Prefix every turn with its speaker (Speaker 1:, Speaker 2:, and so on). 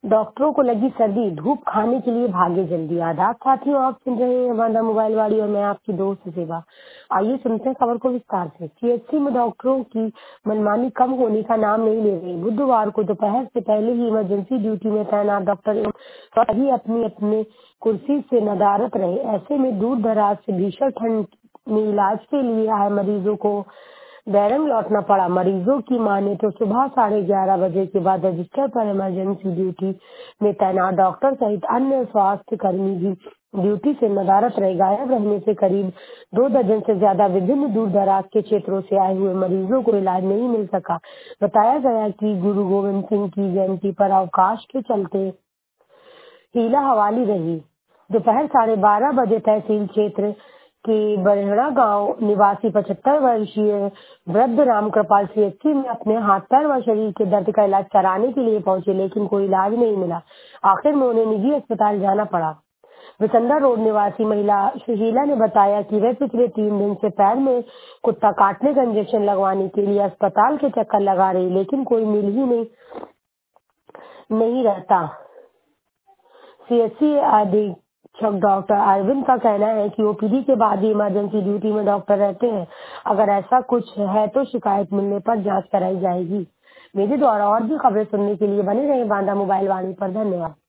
Speaker 1: डॉक्टरों को लगी सर्दी, धूप खाने के लिए भागे जल्दी। आदाब साथियों, आप सुन रहे हैं वादा मोबाइल वाड़ी और मैं आपकी दोस्त सेवा। आइए सुनते हैं खबर को विस्तार से। सीएचसी में डॉक्टरों की मनमानी कम होने का नाम नहीं ले रही। बुधवार को दोपहर से पहले ही इमरजेंसी ड्यूटी में तैनात डॉक्टर सभी अपनी अपनी कुर्सी से नदारत रहे। ऐसे में दूर दराज से भीषण ठंड में इलाज के लिए आए मरीजों को बैरंग लौटना पड़ा। मरीजों की माने तो सुबह 11:30 बजे के बाद रजिस्टर पर इमरजेंसी ड्यूटी में तैनात डॉक्टर सहित अन्य स्वास्थ्य कर्मी भी ड्यूटी से नदारत रहे। गायब रहने से करीब 2 दर्जन से ज्यादा विभिन्न दूर दराज के क्षेत्रों से आए हुए मरीजों को इलाज नहीं मिल सका। बताया गया कि गुरु गोविंद सिंह की जयंती पर अवकाश के चलते हीला हवाली रही। दोपहर 12:30 बजे तहसील क्षेत्र के बरहड़ा गांव निवासी 75 वर्षीय वृद्ध राम कृपाल सीएचसी में अपने हाथ पैर व शरीर के दर्द का इलाज कराने के लिए पहुंचे, लेकिन कोई इलाज नहीं मिला। आखिर में उन्हें निजी अस्पताल जाना पड़ा। विसंदा रोड निवासी महिला सुशीला ने बताया कि वे पिछले 3 दिन से पैर में कुत्ता काटने का इंजेक्शन लगवाने के लिए अस्पताल के चक्कर लगा रही, लेकिन कोई मिल ही नहीं रहता। सीएचसी अधीक्षक डॉक्टर अरविंद का कहना है कि ओपीडी के बाद ही इमरजेंसी ड्यूटी में डॉक्टर रहते हैं। अगर ऐसा कुछ है तो शिकायत मिलने पर जांच कराई जाएगी। मेरे द्वारा और भी खबरें सुनने के लिए बने रहे बांदा मोबाइल वाणी पर। धन्यवाद।